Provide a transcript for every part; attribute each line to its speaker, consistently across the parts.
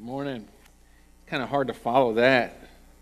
Speaker 1: Morning. Kind of hard to follow that.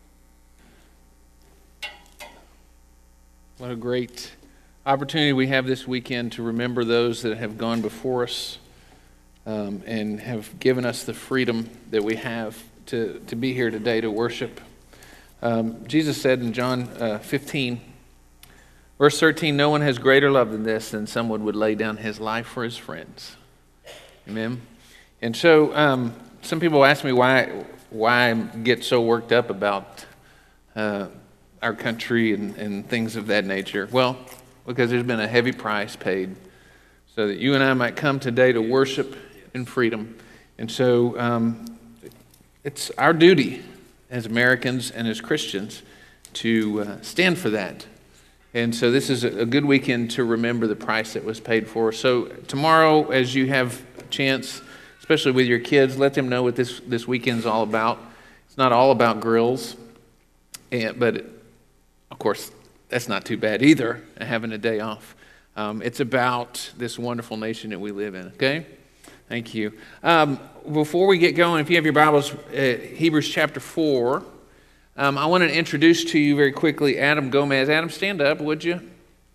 Speaker 1: What a great opportunity we have this weekend to remember those that have gone before us and have given us the freedom that we have to be here today to worship. Jesus said in John 15, verse 13, "No one has greater love than this, than someone would lay down his life for his friends." Amen. And so some people ask me why I get so worked up about our country and things of that nature. Well, because there's been a heavy price paid so that you and I might come today to worship in freedom. And so it's our duty as Americans and as Christians to stand for that. And so this is a good weekend to remember the price that was paid for. So tomorrow, as you have a chance, especially with your kids, let them know what this weekend's all about. It's not all about grills, but of course, that's not too bad either, having a day off. It's about this wonderful nation that we live in, okay? Thank you. Before we get going, if you have your Bibles, Hebrews chapter 4, I want to introduce to you very quickly Adam Gomez. Adam, stand up, would you?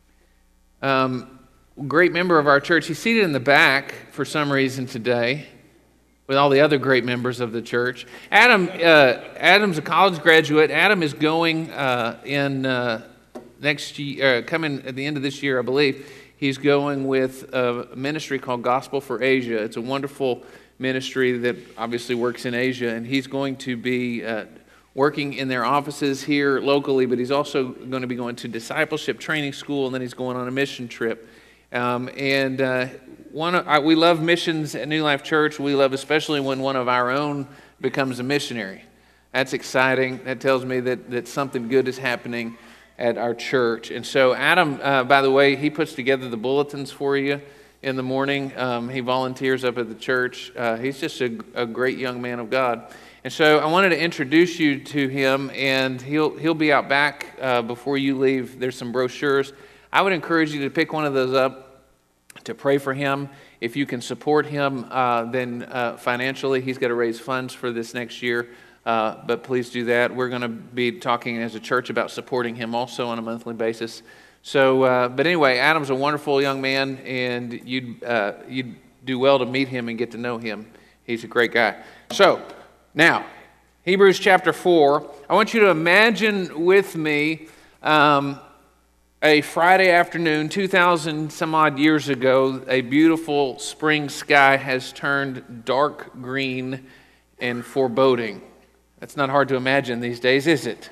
Speaker 1: Great member of our church. He's seated in the back for some reason today, with all the other great members of the church. Adam's a college graduate. Adam is going in next year, coming at the end of this year, I believe. He's going with a ministry called Gospel for Asia. It's a wonderful ministry that obviously works in Asia, and he's going to be working in their offices here locally, but he's also going to be going to discipleship training school, and then he's going on a mission trip. We love missions at New Life Church. We love especially when one of our own becomes a missionary. That's exciting. That tells me that something good is happening at our church. And so Adam, by the way, he puts together the bulletins for you in the morning. He volunteers up at the church. He's just a great young man of God. And so I wanted to introduce you to him, and he'll be out back before you leave. There's some brochures. I would encourage you to pick one of those up, to pray for him. If you can support him, then financially, he's got to raise funds for this next year. But please do that. We're going to be talking as a church about supporting him also on a monthly basis. So, but anyway, Adam's a wonderful young man, and you'd do well to meet him and get to know him. He's a great guy. So, now, Hebrews chapter 4. I want you to imagine with me a Friday afternoon, 2,000 some odd years ago. A beautiful spring sky has turned dark green and foreboding. That's not hard to imagine these days, is it?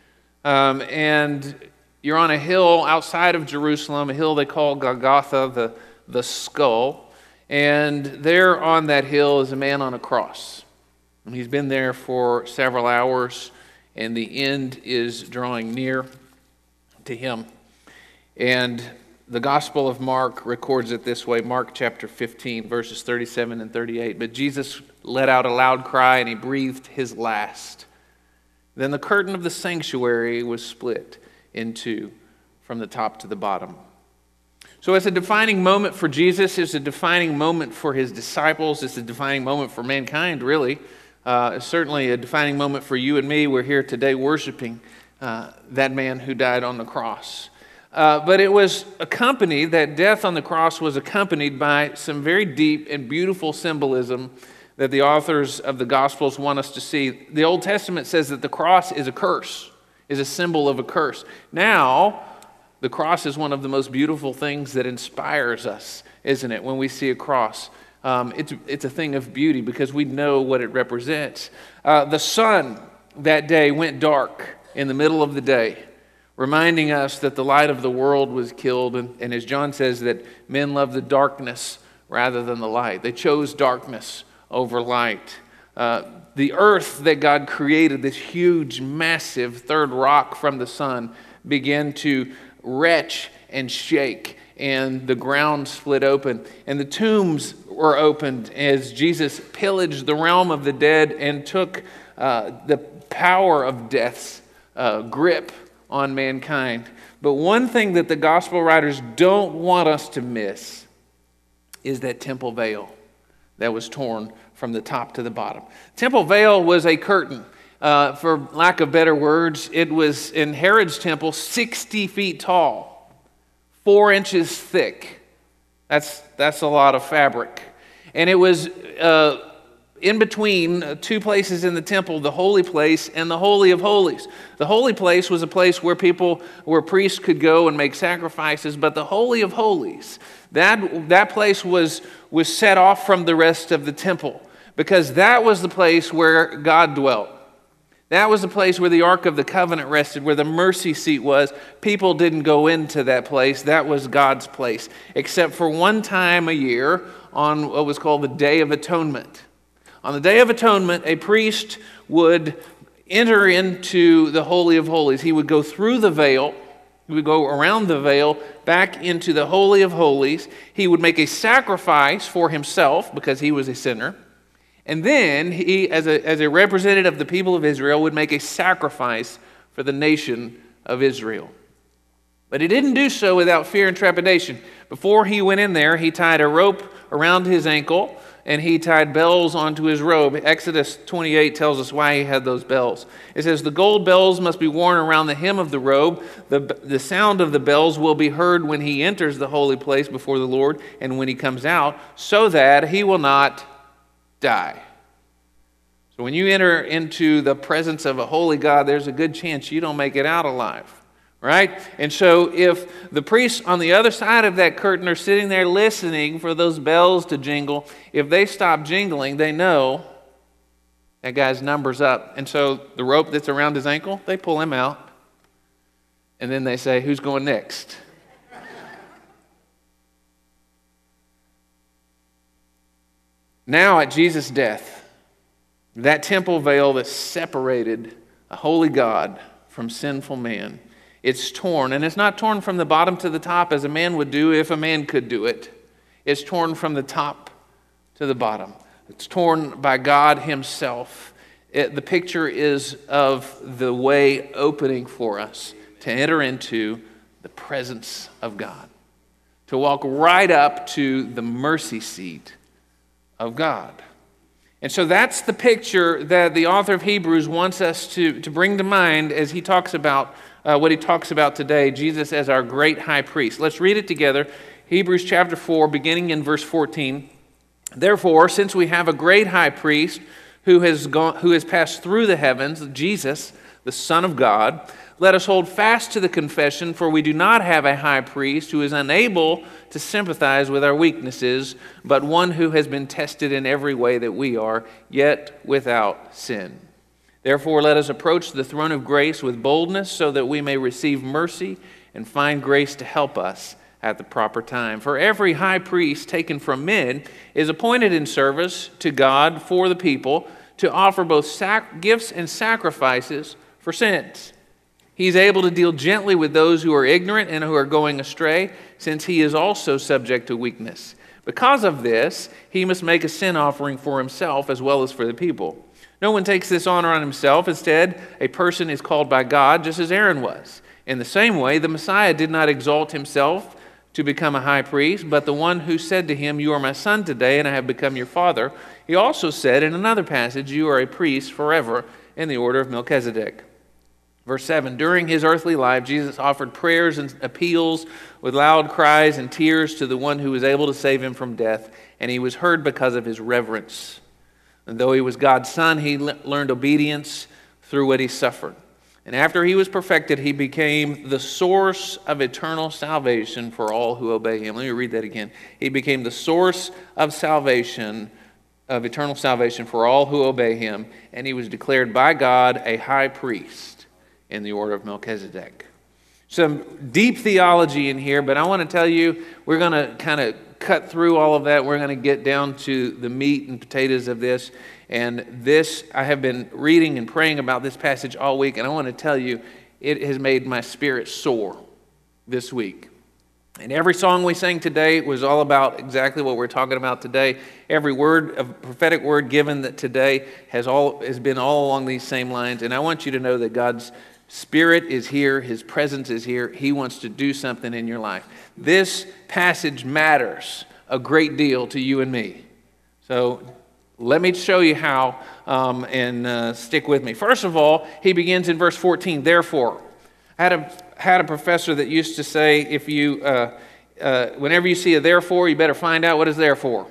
Speaker 1: And you're on a hill outside of Jerusalem, a hill they call Golgotha, the skull. And there on that hill is a man on a cross. And he's been there for several hours, and the end is drawing near to him. And the Gospel of Mark records it this way, Mark chapter 15, verses 37 and 38. "But Jesus let out a loud cry, and he breathed his last. Then the curtain of the sanctuary was split in two from the top to the bottom." So it's a defining moment for Jesus. It's a defining moment for his disciples. It's a defining moment for mankind, really. It's certainly a defining moment for you and me. We're here today worshiping that man who died on the cross. But it was accompanied, that death on the cross was accompanied by some very deep and beautiful symbolism that the authors of the Gospels want us to see. The Old Testament says that the cross is a curse, is a symbol of a curse. Now, the cross is one of the most beautiful things that inspires us, isn't it? When we see a cross, it's a thing of beauty because we know what it represents. The sun that day went dark in the middle of the day, reminding us that the light of the world was killed. And as John says, that men love the darkness rather than the light. They chose darkness over light. The earth that God created, this huge, massive third rock from the sun, began to retch and shake, and the ground split open. And the tombs were opened as Jesus pillaged the realm of the dead and took the power of death's grip on mankind. But one thing that the gospel writers don't want us to miss is that temple veil. that was torn from the top to the bottom. Temple veil was a curtain. For lack of better words, it was in Herod's temple 60 feet tall, 4 inches thick. That's a lot of fabric. And it was in between two places in the temple, the holy place and the Holy of Holies. The holy place was a place where priests could go and make sacrifices, but the Holy of Holies, that place was set off from the rest of the temple, because that was the place where God dwelt. That was the place where the Ark of the Covenant rested, where the mercy seat was. People didn't go into that place. That was God's place, except for one time a year on what was called the Day of Atonement. On the Day of Atonement, a priest would enter into the Holy of Holies. He would go through the veil. He would go around the veil back into the Holy of Holies. He would make a sacrifice for himself because he was a sinner. And then he, as a representative of the people of Israel, would make a sacrifice for the nation of Israel. But he didn't do so without fear and trepidation. Before he went in there, he tied a rope around his ankle, and he tied bells onto his robe. Exodus 28 tells us why he had those bells. It says, the gold bells must be worn around the hem of the robe. The sound of the bells will be heard when he enters the holy place before the Lord and when he comes out, so that he will not die. So when you enter into the presence of a holy God, there's a good chance you don't make it out alive. Right? And so if the priests on the other side of that curtain are sitting there listening for those bells to jingle, if they stop jingling, they know that guy's number's up. And so the rope that's around his ankle, they pull him out. And then they say, who's going next? Now at Jesus' death, that temple veil that separated a holy God from sinful man, it's torn, and it's not torn from the bottom to the top as a man would do if a man could do it. It's torn from the top to the bottom. It's torn by God himself. The picture is of the way opening for us to enter into the presence of God, to walk right up to the mercy seat of God. And so that's the picture that the author of Hebrews wants us to bring to mind as he talks about what he talks about today, Jesus as our great high priest. Let's read it together. Hebrews chapter 4, beginning in verse 14. Therefore, since we have a great high priest who has passed through the heavens, Jesus, the Son of God, let us hold fast to the confession, for we do not have a high priest who is unable to sympathize with our weaknesses, but one who has been tested in every way that we are, yet without sin. Therefore, let us approach the throne of grace with boldness so that we may receive mercy and find grace to help us at the proper time. For every high priest taken from men is appointed in service to God for the people to offer both gifts and sacrifices for sins. He is able to deal gently with those who are ignorant and who are going astray, since he is also subject to weakness. Because of this, he must make a sin offering for himself as well as for the people. No one takes this honor on himself. Instead, a person is called by God, just as Aaron was. In the same way, the Messiah did not exalt himself to become a high priest, but the one who said to him, "You are my son today, and I have become your father." He also said in another passage, "You are a priest forever in the order of Melchizedek." Verse 7, during his earthly life, Jesus offered prayers and appeals with loud cries and tears to the one who was able to save him from death, and he was heard because of his reverence. And though he was God's son, he learned obedience through what he suffered. And after he was perfected, he became the source of eternal salvation for all who obey him. Let me read that again. He became the source of salvation, of eternal salvation for all who obey him, and he was declared by God a high priest in the order of Melchizedek. Some deep theology in here, but I want to tell you, we're going to kind of cut through all of that. We're going to get down to the meat and potatoes of this. And this, I have been reading and praying about this passage all week, and I want to tell you, it has made my spirit soar this week. And every song we sang today was all about exactly what we're talking about today. Every word, a prophetic word given that today has been all along these same lines. And I want you to know that God's Spirit is here. His presence is here. He wants to do something in your life. This passage matters a great deal to you and me. So let me show you how, and stick with me. First of all, he begins in verse 14, therefore. I had a professor that used to say, if you, whenever you see a therefore, you better find out what it's there for.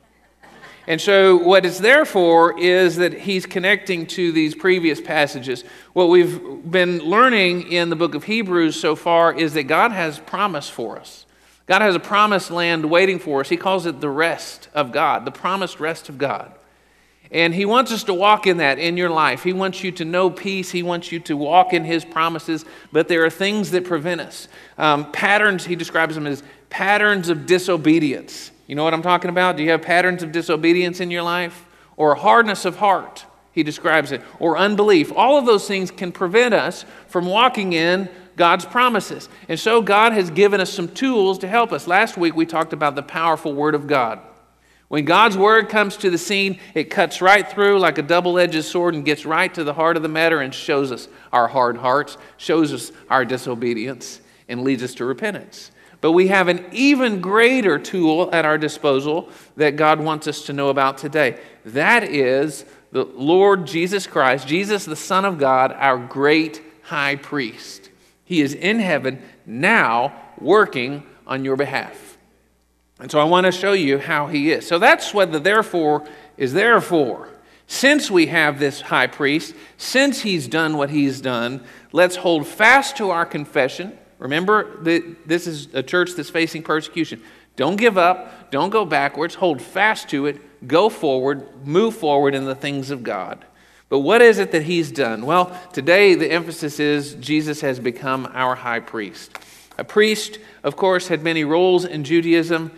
Speaker 1: And so what it's there for is that he's connecting to these previous passages. What we've been learning in the book of Hebrews so far is that God has promise for us. God has a promised land waiting for us. He calls it the rest of God, the promised rest of God. And he wants us to walk in that in your life. He wants you to know peace. He wants you to walk in his promises. But there are things that prevent us. Patterns, he describes them as patterns of disobedience. You know what I'm talking about? Do you have patterns of disobedience in your life? Or hardness of heart, he describes it. Or unbelief. All of those things can prevent us from walking in God's promises. And so God has given us some tools to help us. Last week we talked about the powerful Word of God. When God's Word comes to the scene, it cuts right through like a double-edged sword and gets right to the heart of the matter and shows us our hard hearts, shows us our disobedience, and leads us to repentance. But we have an even greater tool at our disposal that God wants us to know about today. That is the Lord Jesus Christ, Jesus the Son of God, our great high priest. He is in heaven now working on your behalf. And so I want to show you how he is. So that's what the therefore is there for. Since we have this high priest, since he's done what he's done, let's hold fast to our confession. Remember, this is a church that's facing persecution. Don't give up. Don't go backwards. Hold fast to it. Go forward. Move forward in the things of God. But what is it that he's done? Well, today the emphasis is Jesus has become our high priest. A priest, of course, had many roles in Judaism,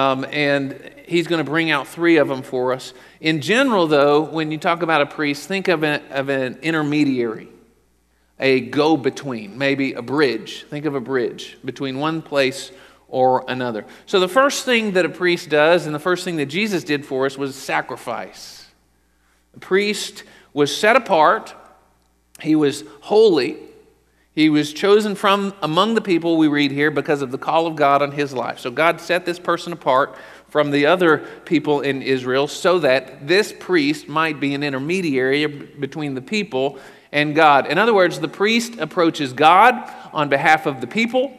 Speaker 1: and he's going to bring out 3 of them for us. In general, though, when you talk about a priest, think of an intermediary. A go-between, maybe a bridge. Think of a bridge between one place or another. So the first thing that a priest does, and the first thing that Jesus did for us, was sacrifice. The priest was set apart. He was holy. He was chosen from among the people, we read here, because of the call of God on his life. So God set this person apart from the other people in Israel so that this priest might be an intermediary between the people and God. In other words, the priest approaches God on behalf of the people,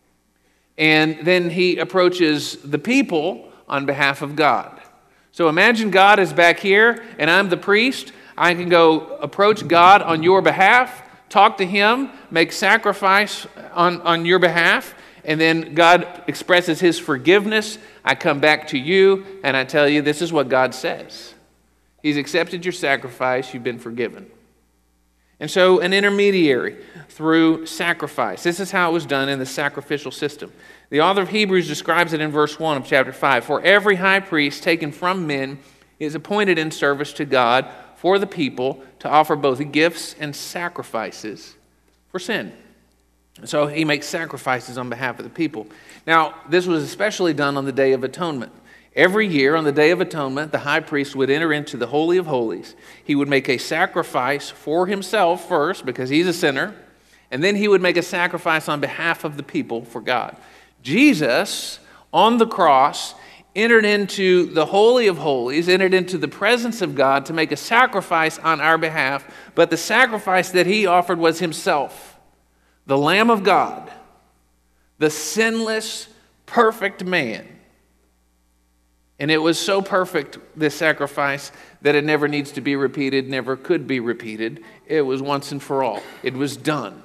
Speaker 1: and then he approaches the people on behalf of God. So imagine God is back here, and I'm the priest. I can go approach God on your behalf, talk to him, make sacrifice on your behalf, and then God expresses his forgiveness. I come back to you, and I tell you, this is what God says. He's accepted your sacrifice. You've been forgiven. And so an intermediary through sacrifice. This is how it was done in the sacrificial system. The author of Hebrews describes it in verse 1 of chapter 5. For every high priest taken from men is appointed in service to God for the people to offer both gifts and sacrifices for sin. So he makes sacrifices on behalf of the people. Now, this was especially done on the Day of Atonement. Every year on the Day of Atonement, the high priest would enter into the Holy of Holies. He would make a sacrifice for himself first, because he's a sinner, and then he would make a sacrifice on behalf of the people for God. Jesus, on the cross, entered into the Holy of Holies, entered into the presence of God to make a sacrifice on our behalf, but the sacrifice that he offered was himself, the Lamb of God, the sinless, perfect man. And it was so perfect, this sacrifice, that it never needs to be repeated, never could be repeated. It was once and for all. It was done.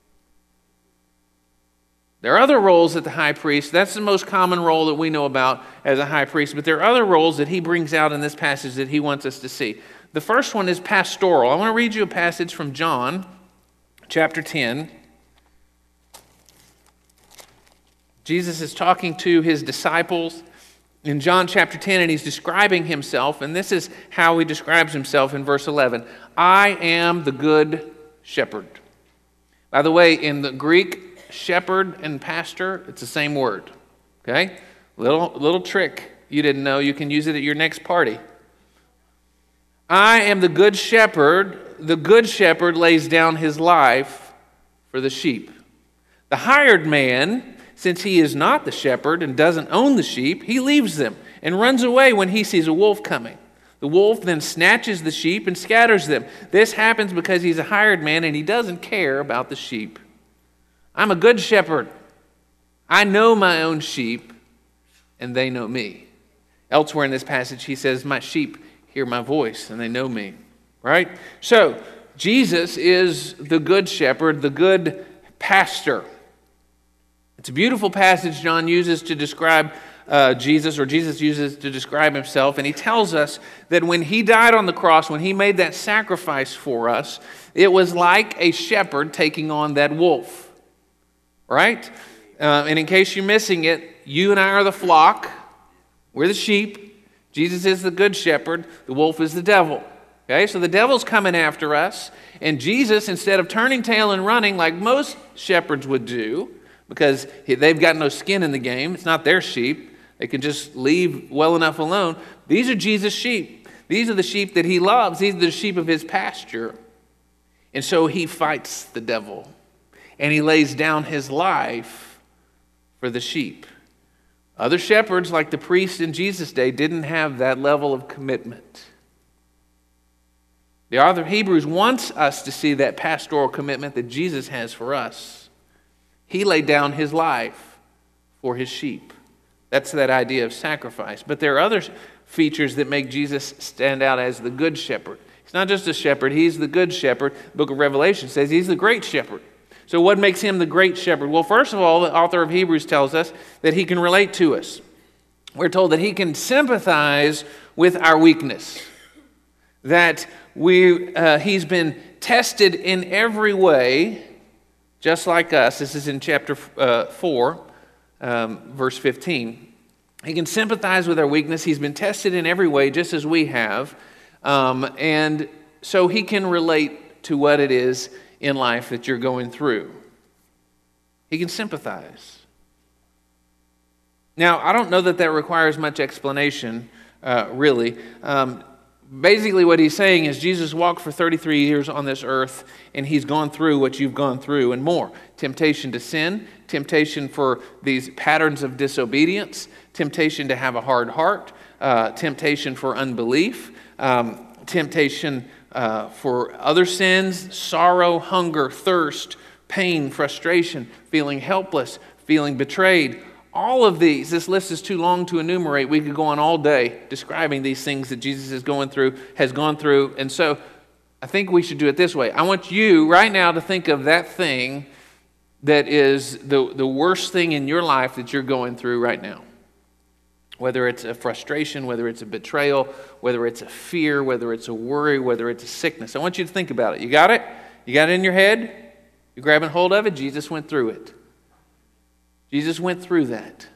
Speaker 1: There are other roles that the high priest, that's the most common role that we know about as a high priest, but there are other roles that he brings out in this passage that he wants us to see. The first one is pastoral. I want to read you a passage from John chapter 10. Jesus is talking to his disciples in John chapter 10, and he's describing himself, and this is how he describes himself in verse 11. I am the good shepherd. By the way, in the Greek, shepherd and pastor, it's the same word. Okay? Little trick you didn't know. You can use it at your next party. I am the good shepherd. The good shepherd lays down his life for the sheep. The hired man, since he is not the shepherd and doesn't own the sheep, he leaves them and runs away when he sees a wolf coming. The wolf then snatches the sheep and scatters them. This happens because he's a hired man and he doesn't care about the sheep. I'm a good shepherd. I know my own sheep, and they know me. Elsewhere in this passage, he says, my sheep hear my voice, and they know me. Right? So, Jesus is the good shepherd, the good pastor. It's a beautiful passage John uses to describe Jesus uses to describe himself, and he tells us that when he died on the cross, when he made that sacrifice for us, it was like a shepherd taking on that wolf. Right? And in case you're missing it, you and I are the flock. We're the sheep. Jesus is the good shepherd. The wolf is the devil. Okay, so the devil's coming after us, and Jesus, instead of turning tail and running like most shepherds would do, because they've got no skin in the game, it's not their sheep, they can just leave well enough alone. These are Jesus' sheep. These are the sheep that he loves. These are the sheep of his pasture. And so he fights the devil, and he lays down his life for the sheep. Other shepherds, like the priests in Jesus' day, didn't have that level of commitment. The author of Hebrews wants us to see that pastoral commitment that Jesus has for us. He laid down his life for his sheep. That's that idea of sacrifice. But there are other features that make Jesus stand out as the good shepherd. He's not just a shepherd, he's the good shepherd. The book of Revelation says he's the great shepherd. So what makes him the great shepherd? Well, first of all, the author of Hebrews tells us that he can relate to us. We're told that he can sympathize with our weakness. That he's been tested in every way, just like us. This is in chapter 4, verse 15. He can sympathize with our weakness. He's been tested in every way, just as we have. And so he can relate to what it is in life that you're going through. He can sympathize. Now, I don't know that requires much explanation, really. Basically what he's saying is Jesus walked for 33 years on this earth, and he's gone through what you've gone through and more. Temptation to sin, temptation for these patterns of disobedience, temptation to have a hard heart, temptation for unbelief, temptation for other sins, sorrow, hunger, thirst, pain, frustration, feeling helpless, feeling betrayed. All of these, this list is too long to enumerate. We could go on all day describing these things that Jesus has gone through. And so I think we should do it this way. I want you right now to think of that thing that is the worst thing in your life that you're going through right now. Whether it's a frustration, whether it's a betrayal, whether it's a fear, whether it's a worry, whether it's a sickness. I want you to think about it. You got it? You got it in your head? You're grabbing hold of it? Jesus went through it. Jesus went through that.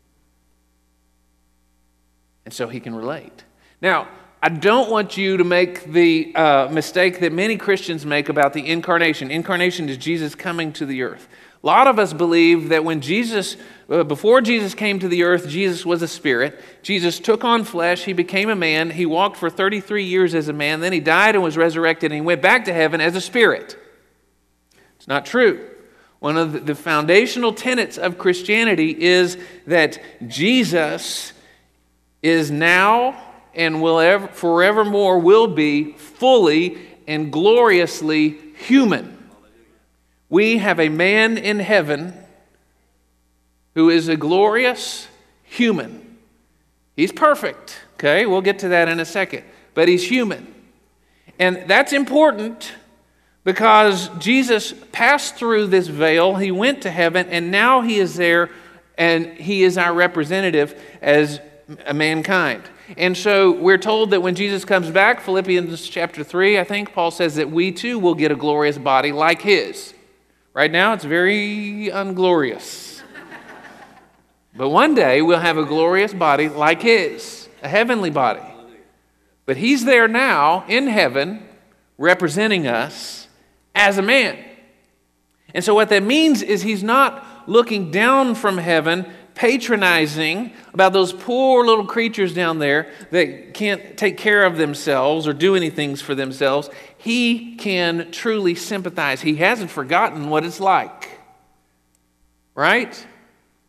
Speaker 1: And so he can relate. Now, I don't want you to make the mistake that many Christians make about the incarnation. Incarnation is Jesus coming to the earth. A lot of us believe that when before Jesus came to the earth, Jesus was a spirit. Jesus took on flesh. He became a man. He walked for 33 years as a man. Then he died and was resurrected, and he went back to heaven as a spirit. It's not true. One of the foundational tenets of Christianity is that Jesus is now and will forevermore will be fully and gloriously human. We have a man in heaven who is a glorious human. He's perfect, okay? We'll get to that in a second. But he's human. And that's important because Jesus passed through this veil, he went to heaven, and now he is there, and he is our representative as mankind. And so we're told that when Jesus comes back, Philippians chapter 3, I think, Paul says that we too will get a glorious body like his. Right now it's very unglorious. But one day we'll have a glorious body like his, a heavenly body. But he's there now in heaven representing us as a man. And so what that means is he's not looking down from heaven, patronizing about those poor little creatures down there that can't take care of themselves or do anything for themselves. He can truly sympathize. He hasn't forgotten what it's like. Right?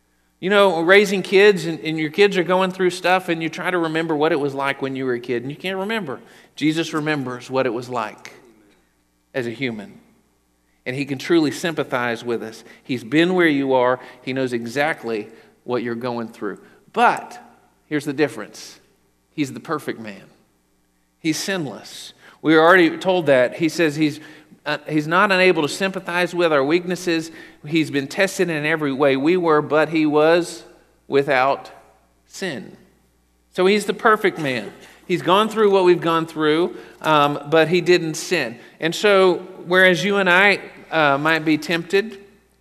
Speaker 1: You know, raising kids and your kids are going through stuff and you try to remember what it was like when you were a kid and you can't remember. Jesus remembers what it was like as a human. And he can truly sympathize with us. He's been where you are. He knows exactly what you're going through. But here's the difference. He's the perfect man. He's sinless. We were already told that. He says he's not unable to sympathize with our weaknesses. He's been tested in every way we were, but he was without sin. So he's the perfect man. He's gone through what we've gone through, but he didn't sin. And so, whereas you and I might be tempted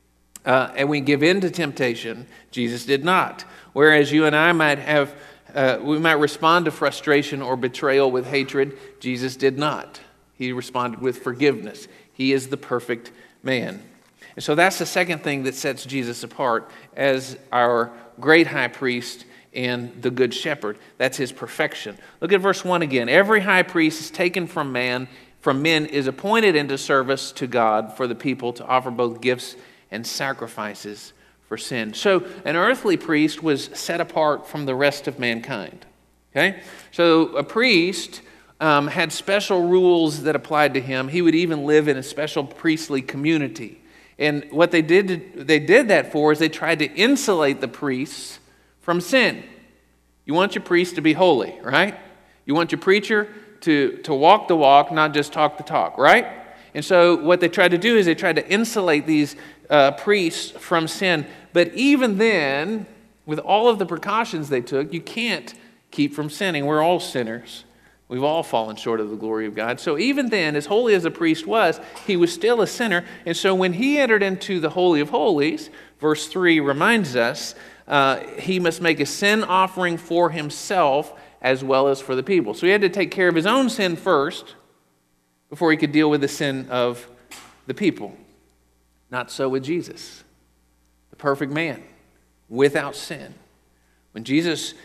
Speaker 1: and we give in to temptation, Jesus did not. Whereas you and I might have, we might respond to frustration or betrayal with hatred, Jesus did not. He responded with forgiveness. He is the perfect man. And so that's the second thing that sets Jesus apart as our great high priest and the good shepherd. That's his perfection. Look at verse 1 again. Every high priest is taken from men, is appointed into service to God for the people to offer both gifts and sacrifices for sin. So an earthly priest was set apart from the rest of mankind. Okay? So a priest had special rules that applied to him. He would even live in a special priestly community. And what they did that for is they tried to insulate the priests from sin. You want your priest to be holy, right? You want your preacher to walk the walk, not just talk the talk, right? And so what they tried to do is they tried to insulate these priests from sin. But even then, with all of the precautions they took, you can't keep from sinning. We're all sinners. We've all fallen short of the glory of God. So even then, as holy as the priest was, he was still a sinner. And so when he entered into the Holy of Holies, verse 3 reminds us, he must make a sin offering for himself as well as for the people. So he had to take care of his own sin first before he could deal with the sin of the people. Not so with Jesus, the perfect man, without sin. When Jesus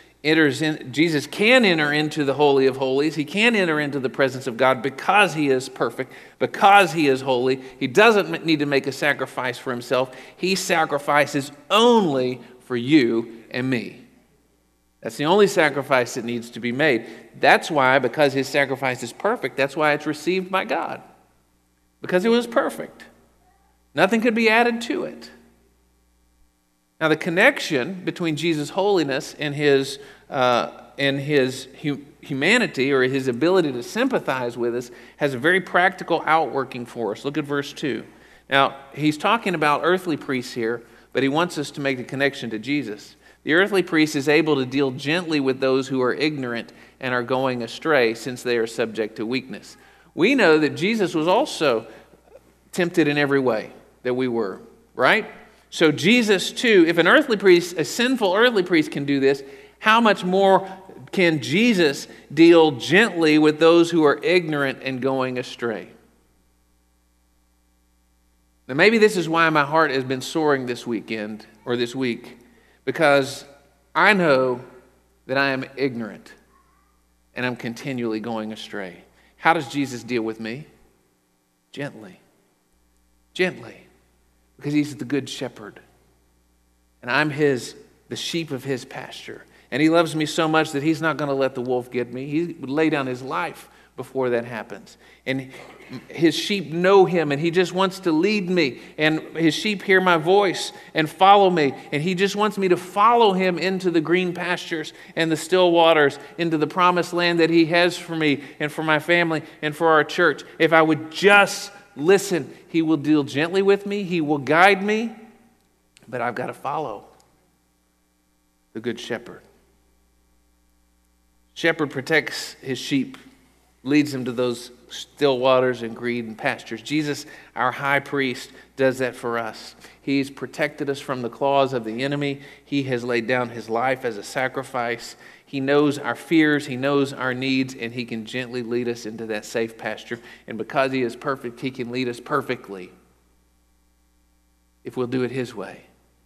Speaker 1: can enter into the Holy of Holies. He can enter into the presence of God because he is perfect, because he is holy. He doesn't need to make a sacrifice for himself. He sacrifices only for you and me. That's the only sacrifice that needs to be made. That's why, because his sacrifice is perfect, that's why it's received by God. Because it was perfect. Nothing could be added to it. Now, the connection between Jesus' holiness and his humanity, or his ability to sympathize with us, has a very practical outworking for us. Look at verse 2. Now, he's talking about earthly priests here, but he wants us to make a connection to Jesus. The earthly priest is able to deal gently with those who are ignorant and are going astray, since they are subject to weakness. We know that Jesus was also tempted in every way that we were, right? So Jesus too, if an earthly priest, a sinful earthly priest can do this, how much more can Jesus deal gently with those who are ignorant and going astray? Now maybe this is why my heart has been soaring this weekend, or this week, because I know that I am ignorant and I'm continually going astray. How does Jesus deal with me? Gently. Gently. Because he's the good shepherd. And I'm the sheep of his pasture. And he loves me so much that he's not going to let the wolf get me. He would lay down his life before that happens. And his sheep know him, and he just wants to lead me. And his sheep hear my voice and follow me. And he just wants me to follow him into the green pastures and the still waters, into the promised land that he has for me and for my family and for our church. If I would just listen, he will deal gently with me. He will guide me. But I've got to follow the good shepherd. Shepherd protects his sheep, leads them to those still waters and green pastures. Jesus, our high priest, does that for us. He's protected us from the claws of the enemy. He has laid down his life as a sacrifice. He knows our fears, he knows our needs, and he can gently lead us into that safe pasture. And because he is perfect, he can lead us perfectly if we'll do it his way.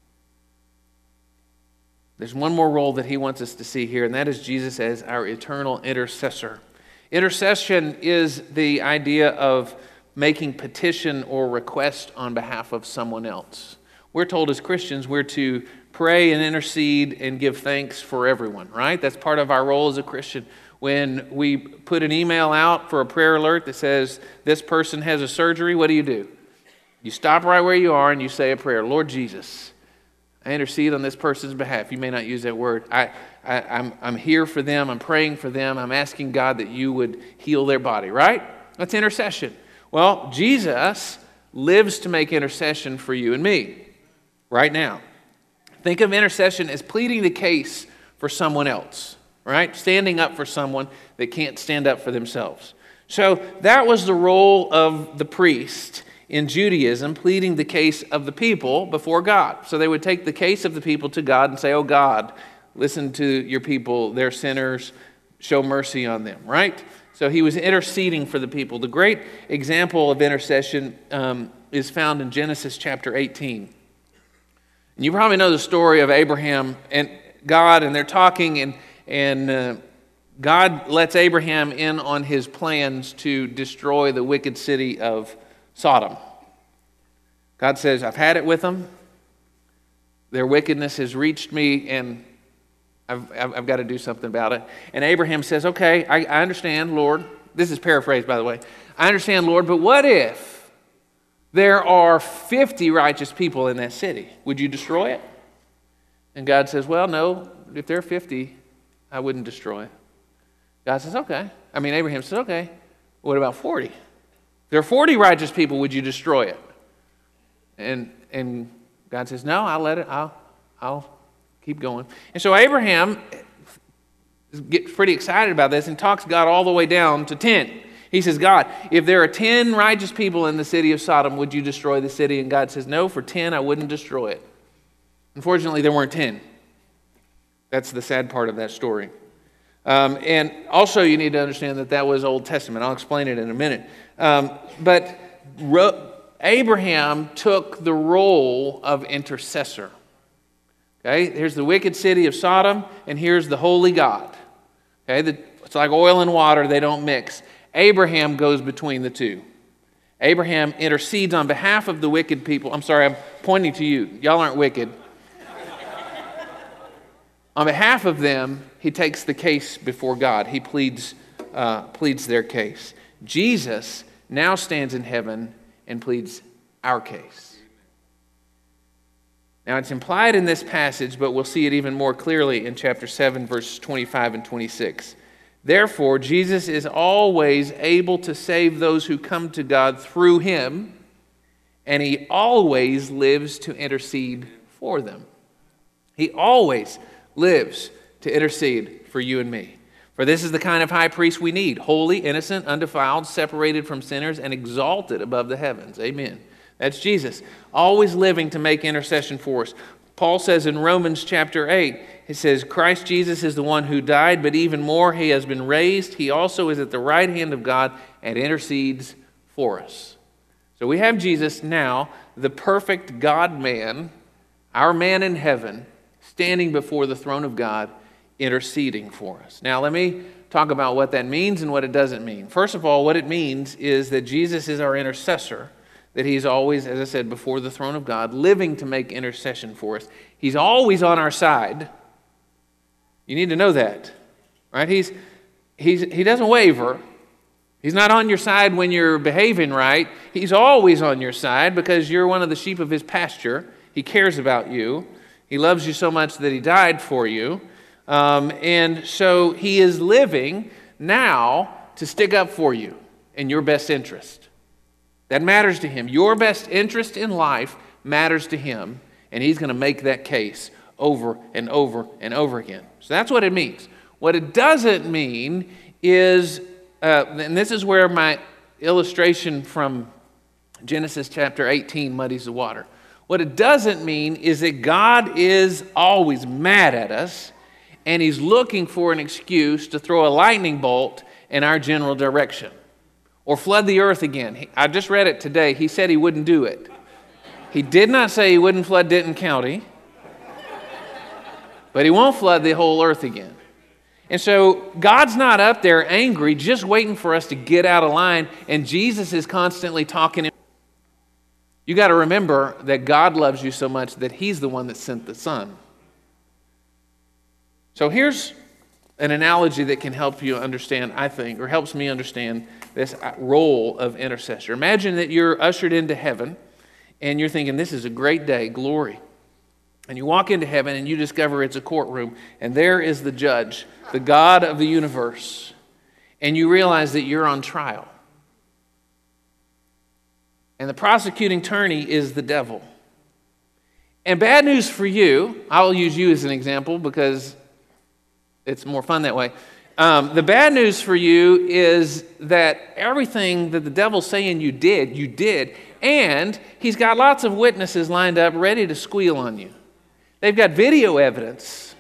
Speaker 1: There's one more role that he wants us to see here, and that is Jesus as our eternal intercessor. Intercession is the idea of making petition or request on behalf of someone else. We're told as Christians we're to pray and intercede and give thanks for everyone, right? That's part of our role as a Christian. When we put an email out for a prayer alert that says this person has a surgery, what do? You stop right where you are and you say a prayer. Lord Jesus, I intercede on this person's behalf. You may not use that word. I'm here for them. I'm praying for them. I'm asking God that you would heal their body, right? That's intercession. Well, Jesus lives to make intercession for you and me right now. Think of intercession as pleading the case for someone else, right? Standing up for someone that can't stand up for themselves. So that was the role of the priest in Judaism, pleading the case of the people before God. So they would take the case of the people to God and say, oh God, listen to your people, they're sinners, show mercy on them, right? So he was interceding for the people. The great example of intercession is found in Genesis chapter 18. And you probably know the story of Abraham and God, and they're talking, and God lets Abraham in on his plans to destroy the wicked city of Sodom. God says, I've had it with them. Their wickedness has reached me, and I've got to do something about it. And Abraham says, okay, I understand, Lord. This is paraphrased, by the way. I understand, Lord, but what if there are 50 righteous people in that city? Would you destroy it? And God says, well, no, if there are 50, I wouldn't destroy it. God says, okay. Abraham says, okay, what about 40? If there are 40 righteous people, would you destroy it? And God says, no, I'll let it, I'll keep going. And so Abraham gets pretty excited about this and talks God all the way down to 10. He says, God, if there are 10 righteous people in the city of Sodom, would you destroy the city? And God says, no, for 10, I wouldn't destroy it. Unfortunately, there weren't 10. That's the sad part of that story. And also you need to understand that was Old Testament. I'll explain it in a minute. But Abraham took the role of intercessor. Okay, here's the wicked city of Sodom, and here's the holy God. Okay, it's like oil and water, they don't mix. Abraham goes between the two. Abraham intercedes on behalf of the wicked people. I'm sorry, I'm pointing to you. Y'all aren't wicked. On behalf of them, he takes the case before God. He pleads their case. Jesus now stands in heaven and pleads our case. Now, it's implied in this passage, but we'll see it even more clearly in chapter 7, verses 25 and 26. Therefore, Jesus is always able to save those who come to God through him, and he always lives to intercede for them. He always lives to intercede for you and me. For this is the kind of high priest we need, holy, innocent, undefiled, separated from sinners, and exalted above the heavens. Amen. That's Jesus, always living to make intercession for us. Paul says in Romans chapter 8, he says, Christ Jesus is the one who died, but even more, he has been raised. He also is at the right hand of God and intercedes for us. So we have Jesus now, the perfect God-man, our man in heaven, standing before the throne of God, interceding for us. Now let me talk about what that means and what it doesn't mean. First of all, what it means is that Jesus is our intercessor, that he's always, as I said, before the throne of God, living to make intercession for us. He's always on our side. You need to know that, right? He doesn't waver. He's not on your side when you're behaving right. He's always on your side because you're one of the sheep of his pasture. He cares about you. He loves you so much that he died for you. And so he is living now to stick up for you in your best interest. That matters to him. Your best interest in life matters to him, and he's going to make that case over and over and over again. So that's what it means. What it doesn't mean is, and this is where my illustration from Genesis chapter 18 muddies the water. What it doesn't mean is that God is always mad at us, and he's looking for an excuse to throw a lightning bolt in our general direction. Or flood the earth again. I just read it today. He said he wouldn't do it. He did not say he wouldn't flood Denton County, but he won't flood the whole earth again. And so God's not up there angry, just waiting for us to get out of line, and Jesus is constantly talking. You got to remember that God loves you so much that he's the one that sent the Son. So here's an analogy that can help you understand, I think, or helps me understand this role of intercessor. Imagine that you're ushered into heaven and you're thinking, this is a great day, glory. And you walk into heaven and you discover it's a courtroom, and there is the judge, the God of the universe, and you realize that you're on trial. And the prosecuting attorney is the devil. And bad news for you, I'll use you as an example because it's more fun that way. The bad news for you is that everything that the devil's saying you did, and he's got lots of witnesses lined up ready to squeal on you. They've got video evidence.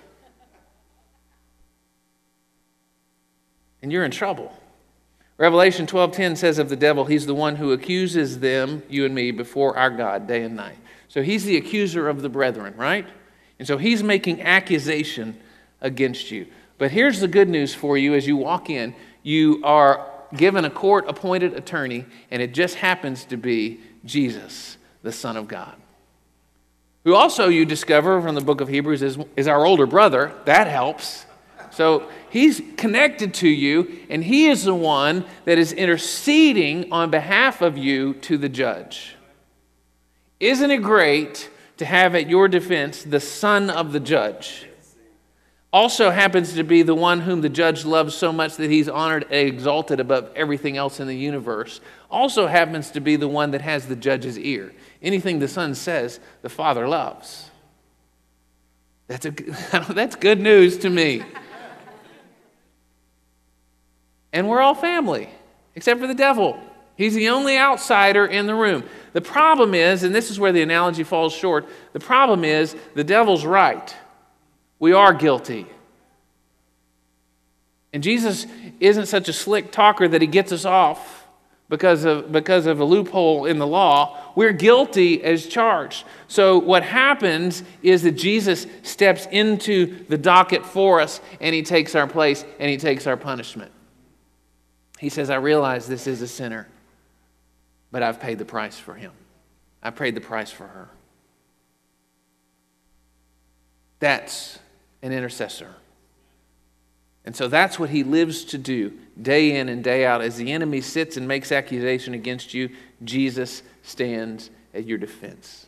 Speaker 1: And you're in trouble. Revelation 12:10 says of the devil, he's the one who accuses them, you and me, before our God day and night. So he's the accuser of the brethren, right? And so he's making accusation against you. But here's the good news for you. As you walk in, you are given a court-appointed attorney, and it just happens to be Jesus, the Son of God, who also you discover from the book of Hebrews is our older brother. That helps. So he's connected to you, and he is the one that is interceding on behalf of you to the judge. Isn't it great to have at your defense the son of the judge? Also happens to be the one whom the judge loves so much that he's honored and exalted above everything else in the universe. Also happens to be the one that has the judge's ear. Anything the Son says, the Father loves. That's good news to me. And we're all family, except for the devil. He's the only outsider in the room. The problem is, and this is where the analogy falls short, the problem is the devil's right. We are guilty. And Jesus isn't such a slick talker that he gets us off because of a loophole in the law. We're guilty as charged. So what happens is that Jesus steps into the docket for us, and he takes our place, and he takes our punishment. He says, I realize this is a sinner, but I've paid the price for him. I paid the price for her. That's an intercessor. And so that's what he lives to do day in and day out. As the enemy sits and makes accusation against you, Jesus stands at your defense.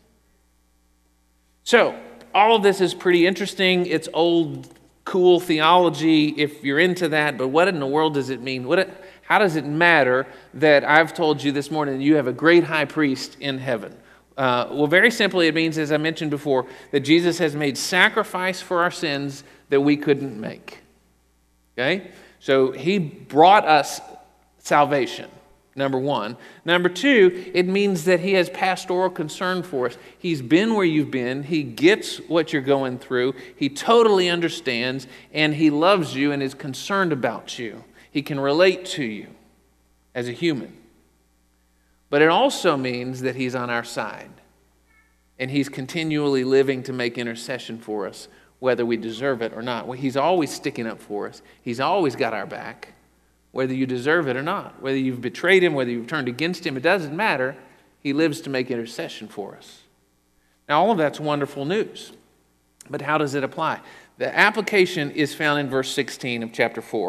Speaker 1: So all of this is pretty interesting. It's old, cool theology if you're into that, but what in the world does it mean? How does it matter that I've told you this morning that you have a great high priest in heaven? Well, very simply, it means, as I mentioned before, that Jesus has made sacrifice for our sins that we couldn't make. Okay? So he brought us salvation, number one. Number two, it means that he has pastoral concern for us. He's been where you've been. He gets what you're going through. He totally understands, and he loves you and is concerned about you. He can relate to you as a human. But it also means that he's on our side, and he's continually living to make intercession for us, whether we deserve it or not. Well, he's always sticking up for us. He's always got our back, whether you deserve it or not. Whether you've betrayed him, whether you've turned against him, it doesn't matter. He lives to make intercession for us. Now, all of that's wonderful news. But how does it apply? The application is found in verse 16 of chapter 4.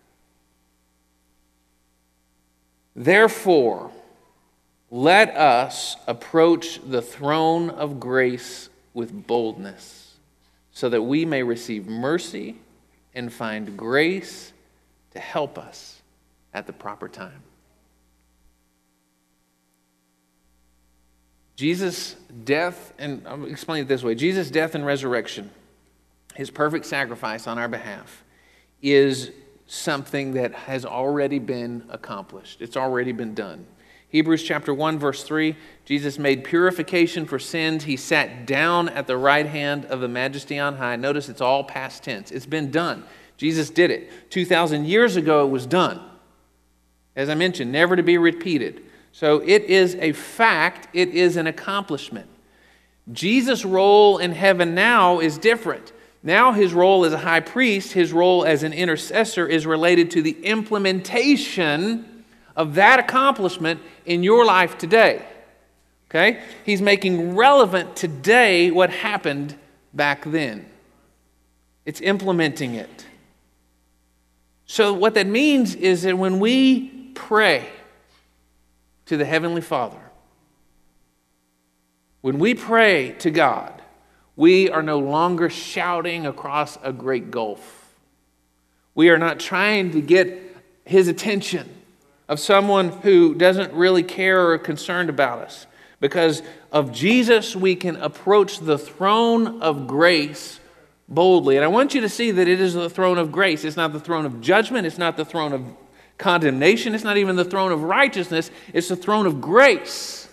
Speaker 1: Therefore, let us approach the throne of grace with boldness, so that we may receive mercy and find grace to help us at the proper time. Jesus' death, and I'll explain it this way. Jesus' death and resurrection, his perfect sacrifice on our behalf, is something that has already been accomplished. It's already been done. Hebrews chapter 1, verse 3, Jesus made purification for sins. He sat down at the right hand of the Majesty on high. Notice it's all past tense. It's been done. Jesus did it. 2,000 years ago, it was done. As I mentioned, never to be repeated. So it is a fact. It is an accomplishment. Jesus' role in heaven now is different. Now his role as a high priest, his role as an intercessor is related to the implementation of that accomplishment in your life today. Okay? He's making relevant today what happened back then. It's implementing it. So what that means is that when we pray to the Heavenly Father, when we pray to God, we are no longer shouting across a great gulf. We are not trying to get His attention of someone who doesn't really care or are concerned about us. Because of Jesus, we can approach the throne of grace boldly. And I want you to see that it is the throne of grace. It's not the throne of judgment. It's not the throne of condemnation. It's not even the throne of righteousness. It's the throne of grace.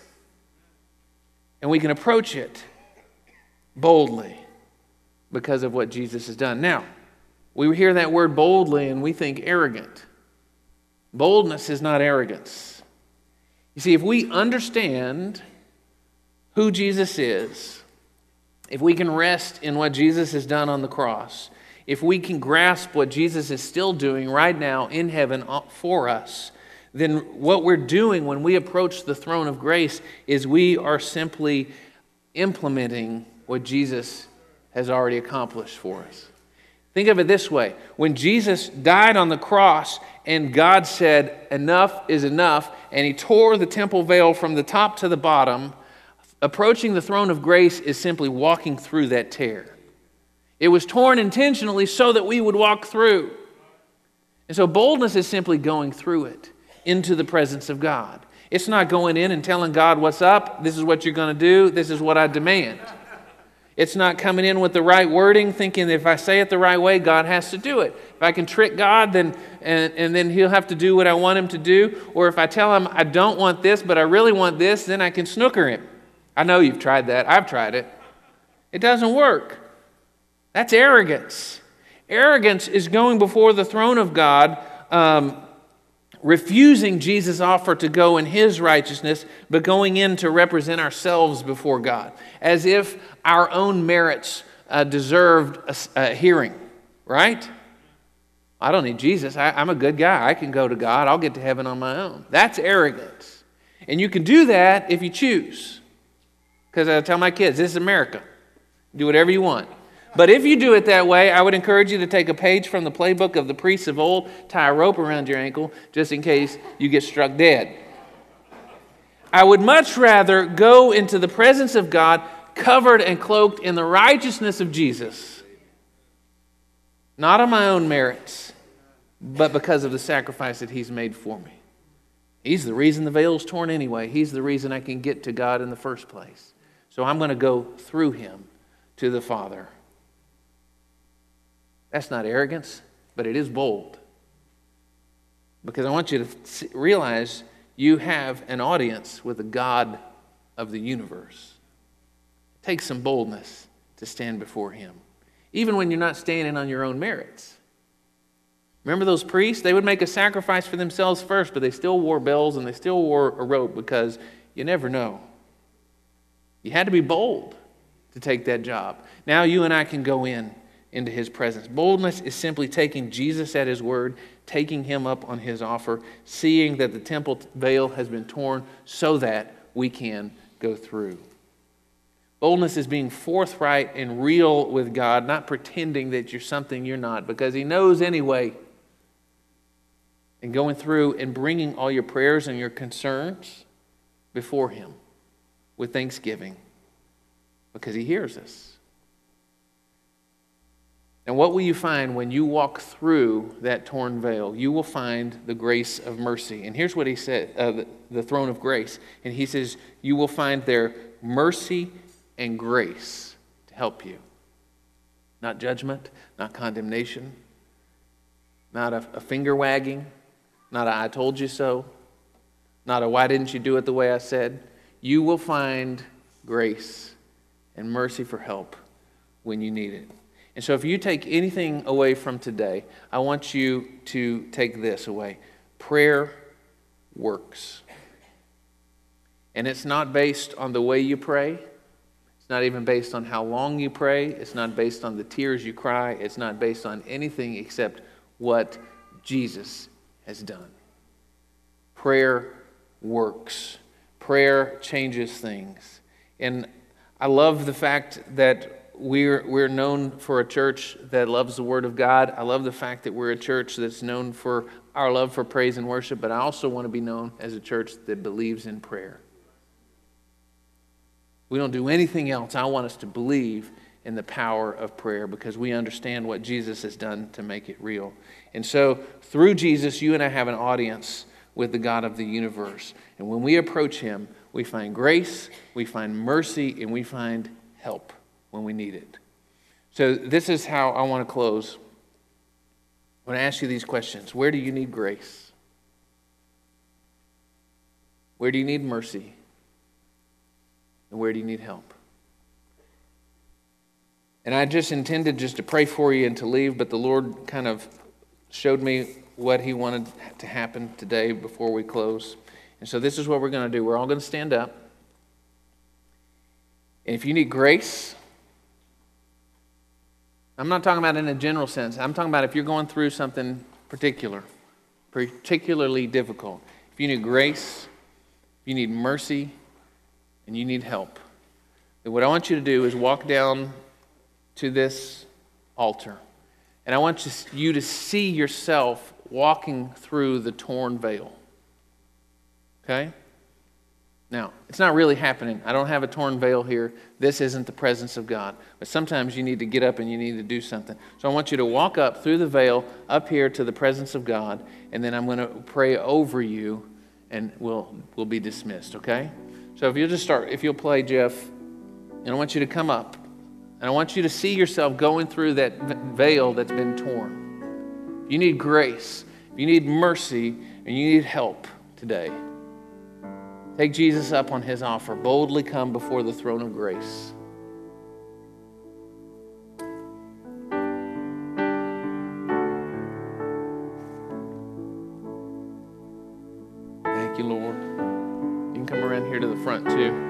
Speaker 1: And we can approach it boldly because of what Jesus has done. Now, we hear that word boldly and we think arrogant. Boldness is not arrogance. You see, if we understand who Jesus is, if we can rest in what Jesus has done on the cross, if we can grasp what Jesus is still doing right now in heaven for us, then what we're doing when we approach the throne of grace is we are simply implementing what Jesus has already accomplished for us. Think of it this way. When Jesus died on the cross and God said, enough is enough, and He tore the temple veil from the top to the bottom, approaching the throne of grace is simply walking through that tear. It was torn intentionally so that we would walk through. And so boldness is simply going through it into the presence of God. It's not going in and telling God what's up, this is what you're going to do, this is what I demand. It's not coming in with the right wording, thinking that if I say it the right way, God has to do it. If I can trick God, then He'll have to do what I want Him to do. Or if I tell Him I don't want this, but I really want this, then I can snooker Him. I know you've tried that. I've tried it. It doesn't work. That's arrogance. Arrogance is going before the throne of God, refusing Jesus' offer to go in His righteousness, but going in to represent ourselves before God, as if our own merits deserved a hearing, right? I don't need Jesus. I'm a good guy. I can go to God. I'll get to heaven on my own. That's arrogance. And you can do that if you choose. Because I tell my kids, this is America. Do whatever you want. But if you do it that way, I would encourage you to take a page from the playbook of the priests of old, tie a rope around your ankle, just in case you get struck dead. I would much rather go into the presence of God covered and cloaked in the righteousness of Jesus. Not on my own merits, but because of the sacrifice that He's made for me. He's the reason the veil's torn anyway. He's the reason I can get to God in the first place. So I'm going to go through Him to the Father. That's not arrogance, but it is bold. Because I want you to realize you have an audience with the God of the universe. It takes some boldness to stand before Him, even when you're not standing on your own merits. Remember those priests? They would make a sacrifice for themselves first, but they still wore bells and they still wore a robe because you never know. You had to be bold to take that job. Now you and I can go into His presence. Boldness is simply taking Jesus at His word, taking Him up on His offer, seeing that the temple veil has been torn so that we can go through. Boldness is being forthright and real with God, not pretending that you're something you're not, because He knows anyway. And going through and bringing all your prayers and your concerns before Him with thanksgiving, because He hears us. And what will you find when you walk through that torn veil? You will find the grace of mercy. And here's what He said, the throne of grace. And He says, you will find there mercy and grace to help you. Not judgment, not condemnation, not a finger wagging, not a I told you so, not a why didn't you do it the way I said. You will find grace and mercy for help when you need it. And so if you take anything away from today, I want you to take this away. Prayer works. And it's not based on the way you pray. It's not even based on how long you pray. It's not based on the tears you cry. It's not based on anything except what Jesus has done. Prayer works. Prayer changes things. And I love the fact that we're known for a church that loves the Word of God. I love the fact that we're a church that's known for our love for praise and worship, but I also want to be known as a church that believes in prayer. We don't do anything else. I want us to believe in the power of prayer because we understand what Jesus has done to make it real. And so through Jesus, you and I have an audience with the God of the universe. And when we approach him, we find grace, we find mercy, and we find help when we need it. So this is how I want to close. I want to ask you these questions. Where do you need grace? Where do you need mercy? And where do you need help? And I just intended just to pray for you and to leave, but the Lord kind of showed me what he wanted to happen today before we close. And so this is what we're going to do. We're all going to stand up. And if you need grace, I'm not talking about in a general sense. I'm talking about if you're going through something particularly difficult. If you need grace, if you need mercy, and you need help, then what I want you to do is walk down to this altar. And I want you to see yourself walking through the torn veil. Okay? Now, it's not really happening. I don't have a torn veil here. This isn't the presence of God. But sometimes you need to get up and you need to do something. So I want you to walk up through the veil, up here to the presence of God, and then I'm going to pray over you, and we'll be dismissed, okay? So if you'll just start, if you'll play, Jeff, and I want you to come up, and I want you to see yourself going through that veil that's been torn. If you need grace, if you need mercy, and you need help today, take Jesus up on his offer. Boldly come before the throne of grace. Thank you, Lord. You can come around here to the front too.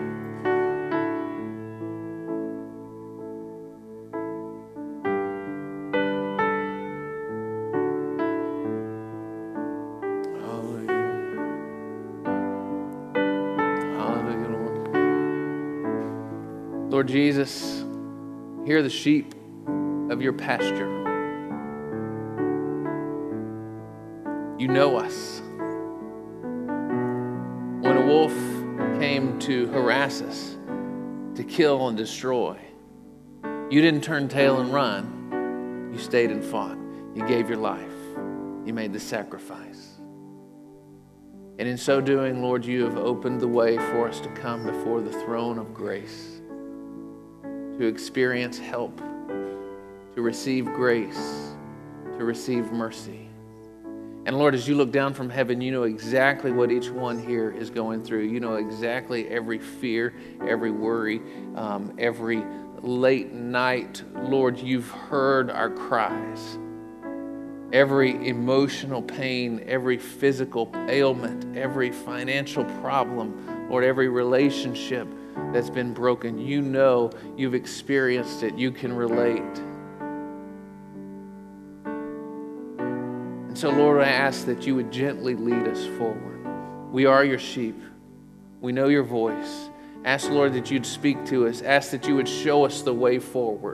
Speaker 1: Lord Jesus, hear the sheep of your pasture. You know us. When a wolf came to harass us, to kill and destroy, you didn't turn tail and run. You stayed and fought. You gave your life. You made the sacrifice. And in so doing, Lord, you have opened the way for us to come before the throne of grace, to experience help, to receive grace, to receive mercy. And Lord, as you look down from heaven, you know exactly what each one here is going through. You know exactly every fear, every worry, every late night. Lord, you've heard our cries. Every emotional pain, every physical ailment, every financial problem, Lord, every relationship that's been broken. You know, you've experienced it. You can relate. And so, Lord, I ask that you would gently lead us forward. We are your sheep. We know your voice. Ask, Lord, that you'd speak to us. Ask that you would show us the way forward.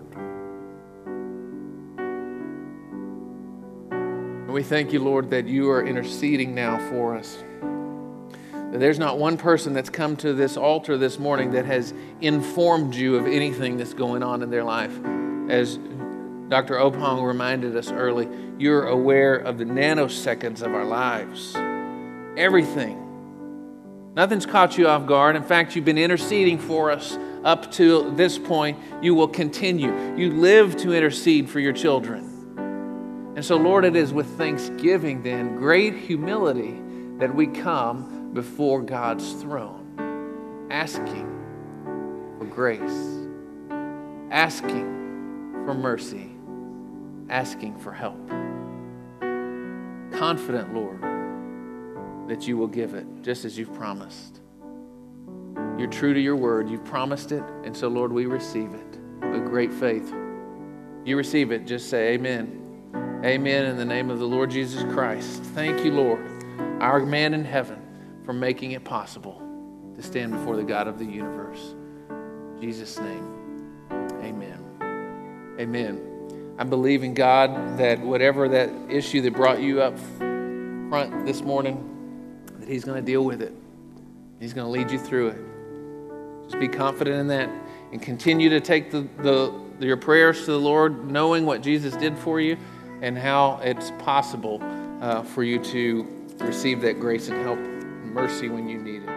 Speaker 1: And we thank you, Lord, that you are interceding now for us. That there's not one person that's come to this altar this morning that has informed you of anything that's going on in their life. As Dr. Opong reminded us early, you're aware of the nanoseconds of our lives. Everything. Nothing's caught you off guard. In fact, you've been interceding for us up to this point. You will continue. You live to intercede for your children. And so, Lord, it is with thanksgiving then, great humility, that we come before God's throne, asking for grace, asking for mercy, asking for help. Confident, Lord, that you will give it just as you've promised. You're true to your word. You've promised it, and so, Lord, we receive it with great faith. You receive it, just say amen. Amen in the name of the Lord Jesus Christ. Thank you, Lord, our man in heaven, for making it possible to stand before the God of the universe. In Jesus' name, amen. Amen. I believe in God that whatever that issue that brought you up front this morning, that He's going to deal with it. He's going to lead you through it. Just be confident in that and continue to take your prayers to the Lord, knowing what Jesus did for you and how it's possible for you to receive that grace and help and mercy when you need it.